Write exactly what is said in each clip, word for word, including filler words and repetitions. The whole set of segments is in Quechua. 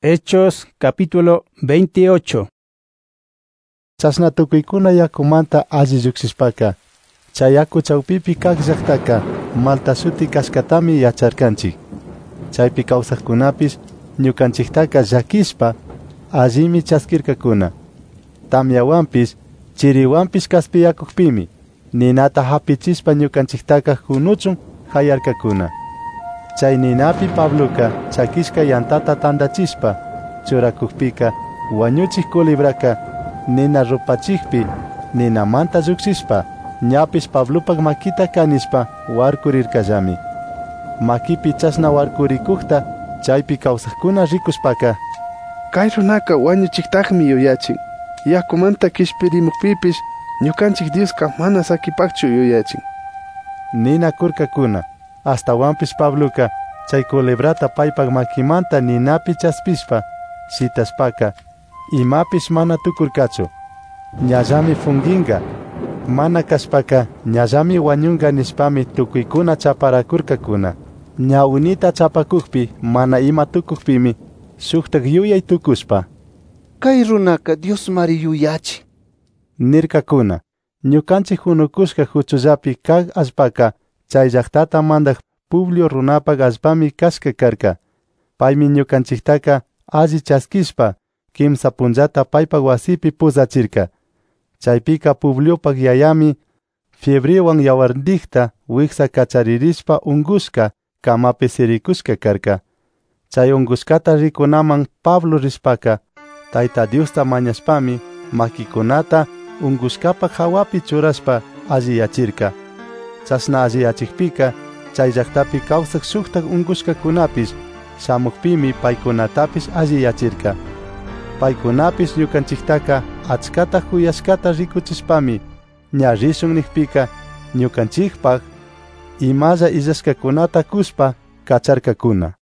Hechos capítulo veintiocho. Chasna tukuykuna yakumanta alli lluqsishpaka, chay yaku chawpipi kaq llaqtaqa Malta suti kashkatami yacharkanchik. Chaypi kawsaqkunapis ñukanchiktaqa llakispa allimi chaskirkakuna. Tamyawanpis chiriwanpis kaspi yakukpimi ninata hapichispa ñukanchiktaqa hunuchun hayarkakuna. Chay ninapi Pabloka chakishka yantata tandachispa churakukpika wañuchik culibraka nina rupachikpi nina manta lluqsispa ñapis Pablopak makita kanispa warkurirkallami. Makipi chasna warkurikukta chaypi kawsaqkuna rikuspaka kay runaka wañuchiktaqmi yuyachin, yakumanta kishpirimukpipis ñukanchik Dioska mana sakipakchu yuyachin nina kurkakuna. Hasta wampis Pabloka chay culebrata paypak makimanta ninapi chaspishpa shitaspaka imapis mana tukurkachu. Ñallami funginga, mana kashpaka ñallami wañunga nispami tukuykuna chaparakurkakuna. Ñawinita chapakukpi mana ima tukukpimi suktak yuyay tukuspa kay runaka Dios mari yuyachin nirkakuna. Ñukanchik hunukushka huchullapi kaq allpaka chay llaqtata mandak Publio runapak allpami kashka karka. Paymi ñukanchiktaqa alli chaskishpa kimsa punllata paypak wasipi pusachirka. Chaypika Publiopak yayami fiebriwan yawarnikta wiksa kacharirishpa ungushka kamapi sirikushka karka. Chay ungushkata rikunaman Pablo rishpaka Tayta Diosta mañashpami makikunata ungushkapak hawapi churashpa alliyachirka. Chasna alliyachikpika chay llaqtapi kawsaq suktak ungushkakunapis shamukpimi paykunatapis alliyachirka. Paykunapis ñukanchiktaqa achkata huyashkata rikuchishpami ña rishun niqpika ñukanchikpaq imalla illashkakunata kushpa kacharkakuna.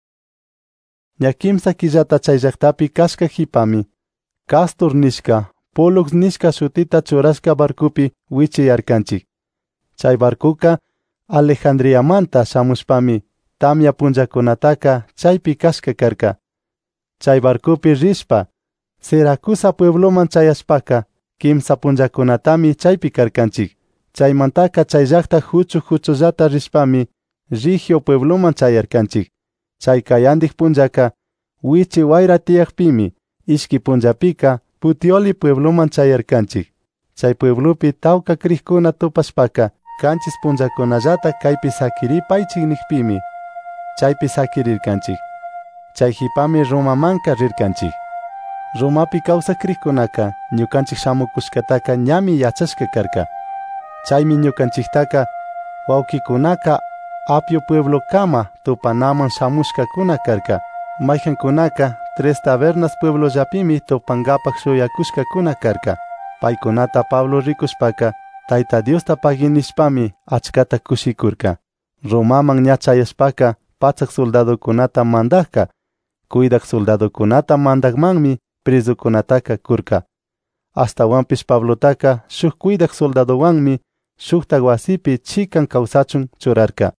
Ña kimsa killata chay llaqtapi kashka hipami Castor nishka, Pollux nishka shutita churashka barkupi wichiyarkanchik. Chay barkuka Alejandriamanta shamushpami tamya punllakunataka chaypi kashka karka. Chay barkupi rishpa Siracusa puebloman chayashpaka kimsa punllakunatami chaypi karkanchik. Chaymantaka chay llaqta huchu huchullata rishpami Rigio puebloman chayarkanchik. Chay kayandik punllaka wichi wayra tiyaqpimi ishki punllapika Puteoli puebloman chayarkanchik. Chay pueblopi tawka kriqkuna tupashpaka kanchis punllakunallata kaypi sakiripaychik niqpimi chaypi sakirirkanchik. Chay hipami Romamanka rirkanchik. Romapi kawsaq kriqkunaka ñukanchik shamukushkataka ñami yachashka karka. Chaymi ñukanchiktaqa wawqikunaka Apio pueblokama tupanaman shamushkakuna karka. Mayqankunaka Tres Tabernas pueblollapimi tupangapak shuyakushkakuna karka. Paykunata Pablo rikushpaka Tayta Diosta paginishpami achkata kushikurka. Romaman ña chayashpaka pachak soldadokunata mandaqka. Kuidaq soldadokunata mandaqmanmi presokunataka kurka. Hasta wampis Pablotaka shuk kuidaq soldadowanmi shukta wasipi chikan kawsachun churarka.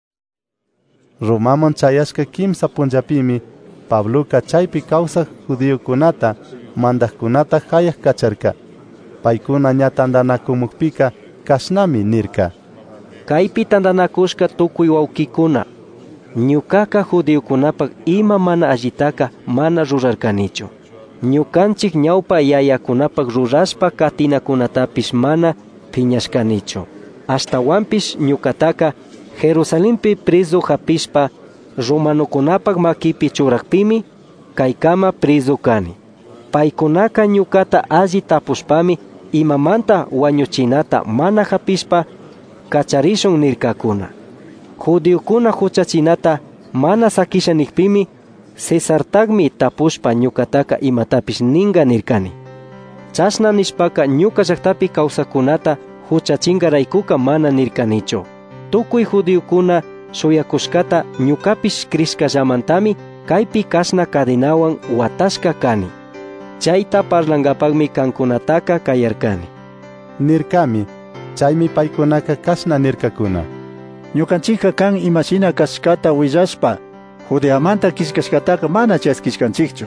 Romaman chayashka kimsa punllapimi Pabloka chaypi kawsaq judiokunata mandaqkunata hayaq kacharka. Paykuna ña tandanakumukpika kashnami nirka. Kaypi tandanakushka tukuy wawkikuna. Ñukaqa judiokunapak ima mana allitaka mana rurarkanichu. Ñukanchik ñawpa yayakunapak rurashpa katinakunatapis mana phiñashkanichu. Hasta wampis ñukataqa Jerusalempi preso hapishpa Romanokunapak makipi churakpimi kaykama preso kani. Paykunaka ñukata alli tapushpami imamanta wañuchinata mana hapishpa kacharishun nirkakuna. Judiokuna huchachinata mana sakisha niqpimi Cesartagmi tapushpa ñukataka imatapis ninga nirkani. Chasna nishpaka ñuka llaqtapi kawsakunata huchachingaraykuka mana nirkanichu. Tukuy judiokuna suyakushkata ñukapis krishkallamantami kaypi kasna cadenawan watashka kani. Chayta parlangapakmi kankunataka kayarkani. Nirkami, chaymi paykunaka kasna nirkakuna. Ñukanchikqa kan imashina kashkata willashpa Judeamanta kishkashkataqa mana chaskishkanchikchu.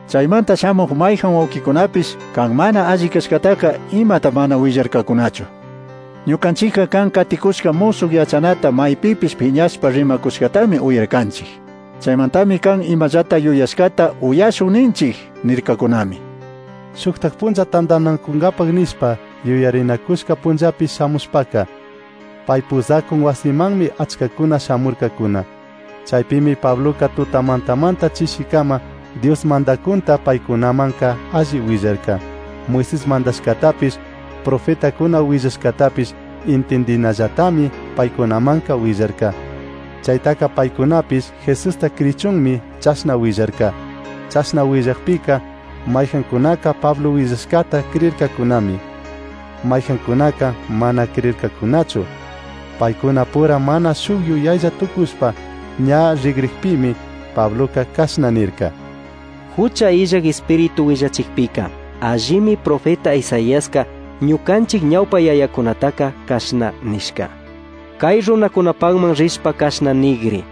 Chaymanta shamuq mayhan wawqikunapis kan mana alli kashkataqa imata mana willarkakunachu. Ñukanchikqa kan katikushka musuq yachanata maypipis phiñashpa rimakushkatami uyarkanchik. Chaymantami kan imallata yuyashkata uyashun ninchik nirkakunami. Suktak puncha tantanankunkapaq nispa yuyarinakushka punchapi shamushpaka. Paypuzakun wasimanmi achkakuna shamurkakuna. Chaypimi Pabloka tutamantamanta chishikama Dios mandakunta paykunamanka alli willarka. Moisés mandashkatapis, profetakuna willashkatapis intendinallatami paykunamanka willarka. Chaytaka paykunapis Jesusta krichunmi chashna willarka. Chashna willakpika mayjankunaka Pablo willashkata krirkakunami. Mayjankunaka mana krirkakunachu. Paykuna pura mana shuk yuyaylla tukushpa ña rigrikpimi Pabloka kashna nirka. Hucha illak espiritu willachikpika allimi profeta Isaiaska ñukanchik ñawpa yayakunataka kashna nishka. Kay runakunapakman rishpa kashna nigri.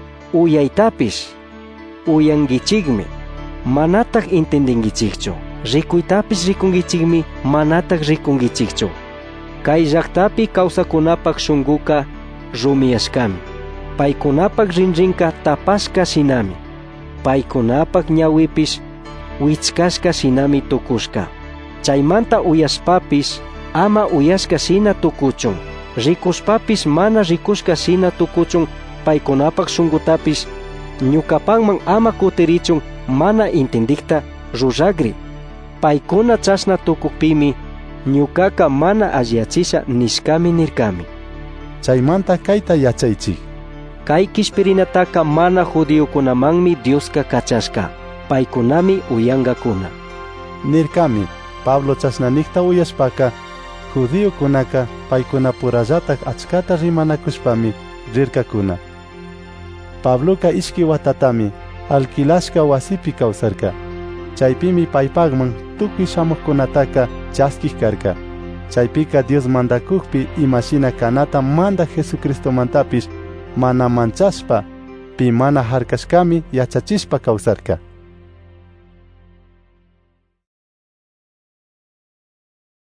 Uyaytapish uyangichikmi manatak intendingichikchu. Rikuytapish rikungichikmi manatak rikungichikchu. Kay llaqtapi kawsakunapak shunkuka rumiyashkami. Paykunapak rinrinka tapashka shinami. Paykunapak ñawipish wichkashka shinami tukushka. Chaymanta uyashpapish ama uyashka shina tukuchun. Rikushpapish mana rikushka shina tukuchun. Paykunapak shunkutapish ñukapanman ama kutirichun mana intendikta ruragri. Paykuna chashna tukukpimi ñukaka mana alliachisha nishkami nirkami. Chaymanta kayta yachaychik. Kay kishpirinataka mana judiokunamanmi Dioska kachashka. Paykunami uyankakuna. Nirkami Pablo chasnanikta uyashpaka judiokunaka paykuna purallatak achkata rimanakushpami rirkakuna. Pabloka ishki watatami alquilashka wasipi kawsarka. Chaypimi paypakman tukuy shamuqkunataka chaskik karka. Chaypika Dios mandakukpi imashina kanata manda Jesucristomantapish mana manchashpa pi mana harkashkami yachachishpa kawsarka.